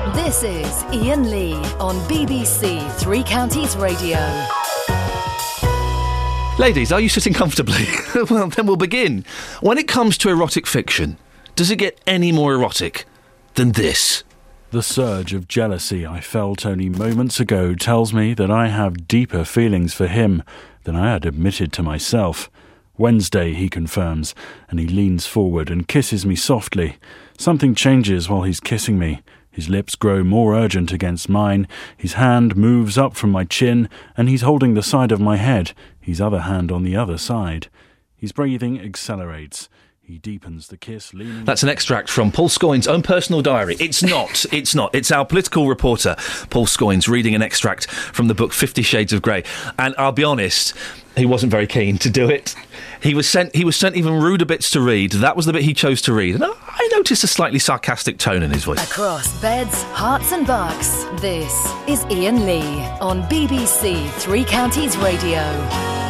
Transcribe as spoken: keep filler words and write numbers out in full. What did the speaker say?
This is Ian Lee on B B C Three Counties Radio. Ladies, are you sitting comfortably? Well, then we'll begin. When it comes to erotic fiction, does it get any more erotic than this? The surge of jealousy I felt only moments ago tells me that I have deeper feelings for him than I had admitted to myself. Wednesday, he confirms, and he leans forward and kisses me softly. Something changes while he's kissing me. His lips grow more urgent against mine, his hand moves up from my chin, and he's holding the side of my head, his other hand on the other side. His breathing accelerates. He deepens the kiss, leaning... That's an extract from Paul Scoyne's own personal diary. It's not. It's not. It's our political reporter, Paul Scoynes, reading an extract from the book Fifty Shades of Grey. And I'll be honest, he wasn't very keen to do it. He was sent He was sent even ruder bits to read. That was the bit he chose to read. And I noticed a slightly sarcastic tone in his voice. Across beds, hearts and bucks, this is Ian Lee on B B C Three Counties Radio.